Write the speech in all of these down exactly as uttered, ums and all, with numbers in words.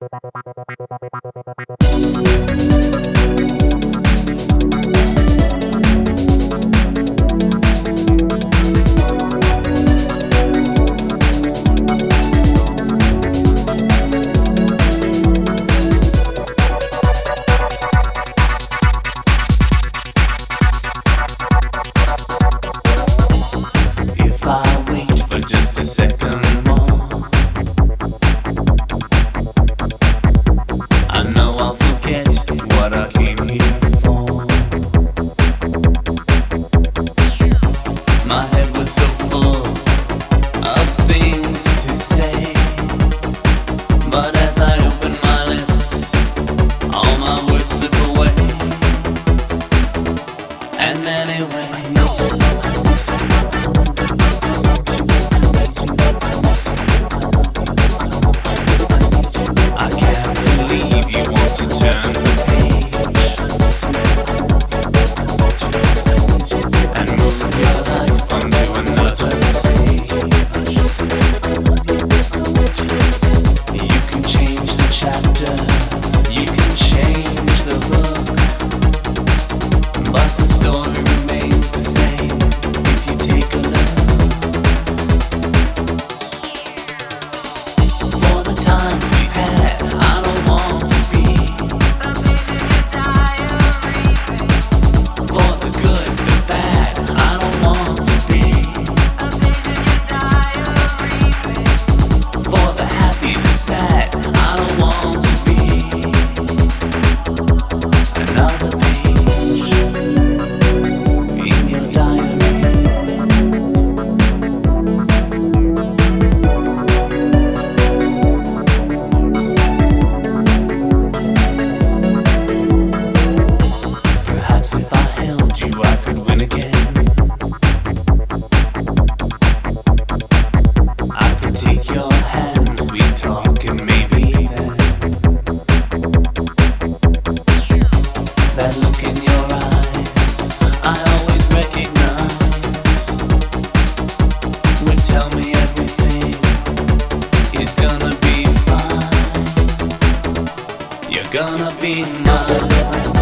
Gonna be mine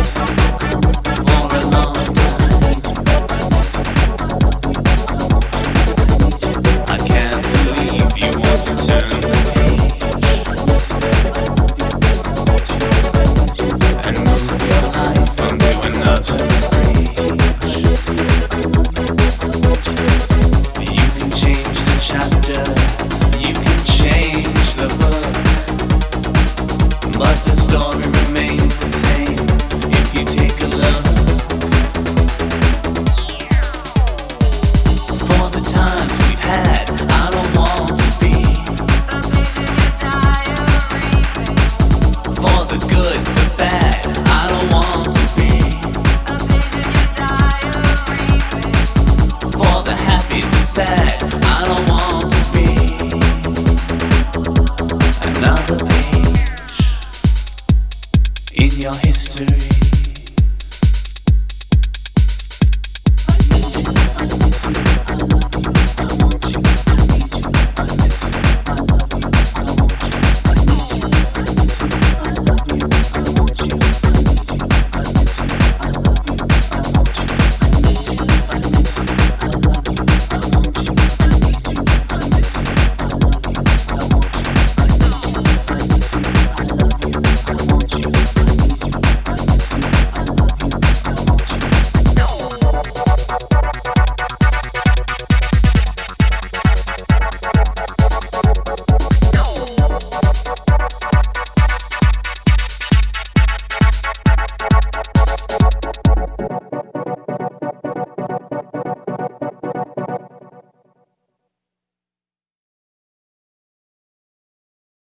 for a long time. I can't believe you want to turn the page and move your life onto another stage. You can change the chapter, you can change the book, but the story remains the same if you take a look. For the times we've had, I don't want to be. For the good, the bad, I don't want to be. For the happy, the sad, I don't want to be. Another page in your history.